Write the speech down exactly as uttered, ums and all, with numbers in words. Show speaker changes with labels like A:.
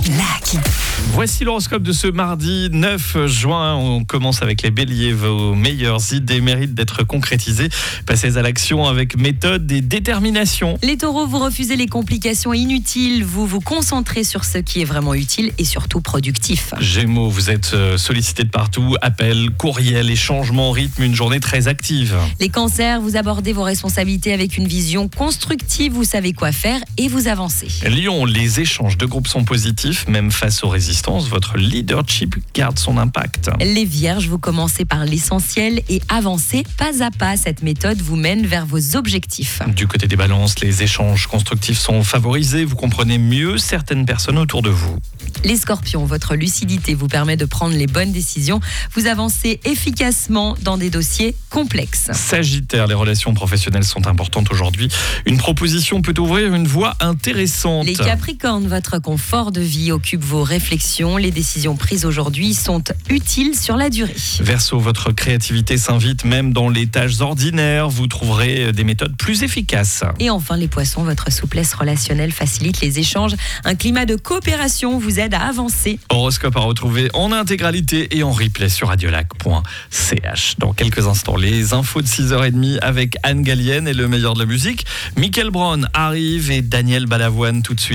A: Lucky.
B: Voici l'horoscope de ce mardi neuf juin. On commence avec les béliers. Vos meilleures idées méritent d'être concrétisées. Passez à l'action avec méthode et détermination.
A: Les taureaux, vous refusez les complications inutiles. Vous vous concentrez sur ce qui est vraiment utile et surtout productif.
B: Gémeaux, vous êtes sollicité de partout. Appels, courriels et changements rythment une journée très active.
A: Les cancers, vous abordez vos responsabilités avec une vision constructive. Vous savez quoi faire et vous avancez.
B: Lion, les échanges de groupe sont positifs. Même face aux résistances, votre leadership garde son impact.
A: Les vierges, vous commencez par l'essentiel et avancez pas à pas. Cette méthode vous mène vers vos objectifs.
B: Du côté des balances, les échanges constructifs sont favorisés. Vous comprenez mieux certaines personnes autour de vous.
A: Les scorpions, votre lucidité vous permet de prendre les bonnes décisions. Vous avancez efficacement dans des dossiers complexes.
B: Sagittaire, les relations professionnelles sont importantes aujourd'hui. Une proposition peut ouvrir une voie intéressante.
A: Les capricornes, votre confort de vie occupe vos réflexions. Les décisions prises aujourd'hui sont utiles sur la durée.
B: Verseau, votre créativité s'invite même dans les tâches ordinaires. Vous trouverez des méthodes plus efficaces.
A: Et enfin les poissons, votre souplesse relationnelle facilite les échanges. Un climat de coopération vous aide à avancer.
B: Horoscope à retrouver en intégralité et en replay sur radiolac point c h. Dans quelques instants, les infos de six heures trente avec Anne Gallienne et le meilleur de la musique. Mickaël Brown arrive et Daniel Balavoine tout de suite.